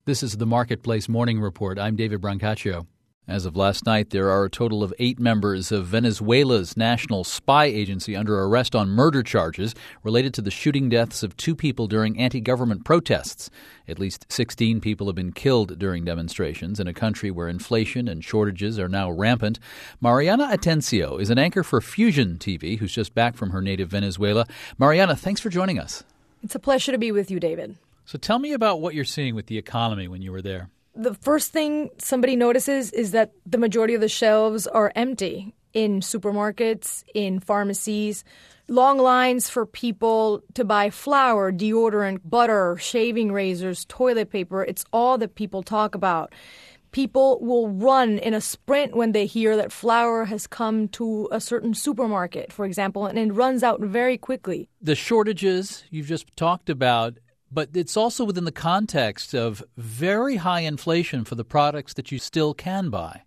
This is the Marketplace Morning Report. I'm David Brancaccio. As of last night, there are a total of 8 members of Venezuela's national spy agency under arrest on murder charges related to the shooting deaths of 2 people during anti-government protests. At least 16 people have been killed during demonstrations in a country where inflation and shortages are now rampant. Mariana Atencio is an anchor for Fusion TV who's just back from her native Venezuela. Mariana, thanks for joining us. It's a pleasure to be with you, David. So tell me about what you're seeing with the economy when you were there. The first thing somebody notices is that the majority of the shelves are empty in supermarkets, in pharmacies. Long lines for people to buy flour, deodorant, butter, shaving razors, toilet paper. It's all that people talk about. People will run in a sprint when they hear that flour has come to a certain supermarket, for example, and it runs out very quickly. The shortages you've just talked about, but it's also within the context of very high inflation for the products that you still can buy.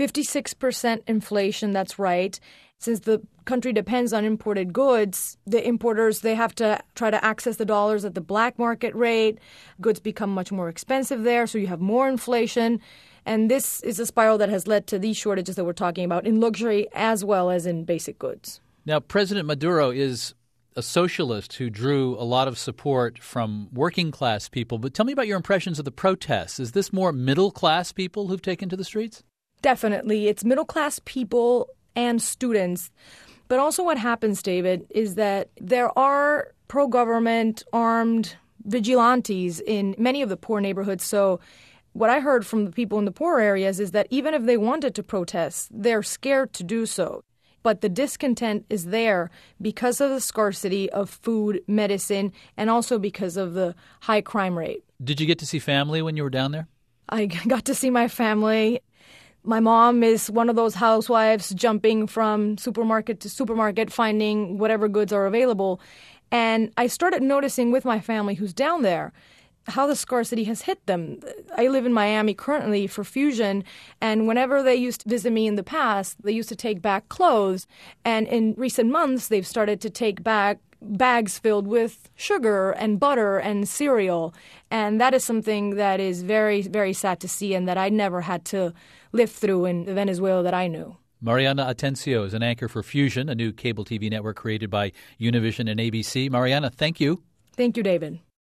56% inflation, that's right. Since the country depends on imported goods, the importers, they have to try to access the dollars at the black market rate. Goods become much more expensive there, so you have more inflation. And this is a spiral that has led to these shortages that we're talking about in luxury as well as in basic goods. Now, President Maduro is a socialist who drew a lot of support from working class people. But tell me about your impressions of the protests. Is this more middle class people who've taken to the streets? Definitely. It's middle class people and students. But also what happens, David, is that there are pro-government armed vigilantes in many of the poor neighborhoods. So what I heard from the people in the poor areas is that even if they wanted to protest, they're scared to do so. But the discontent is there because of the scarcity of food, medicine, and also because of the high crime rate. Did you get to see family when you were down there? I got to see my family. My mom is one of those housewives jumping from supermarket to supermarket, finding whatever goods are available. And I started noticing with my family who's down there how the scarcity has hit them. I live in Miami currently for Fusion, and whenever they used to visit me in the past, they used to take back clothes. And in recent months, they've started to take back bags filled with sugar and butter and cereal. And that is something that is very, very sad to see and that I never had to live through in the Venezuela that I knew. Mariana Atencio is an anchor for Fusion, a new cable TV network created by Univision and ABC. Mariana, thank you. Thank you, David.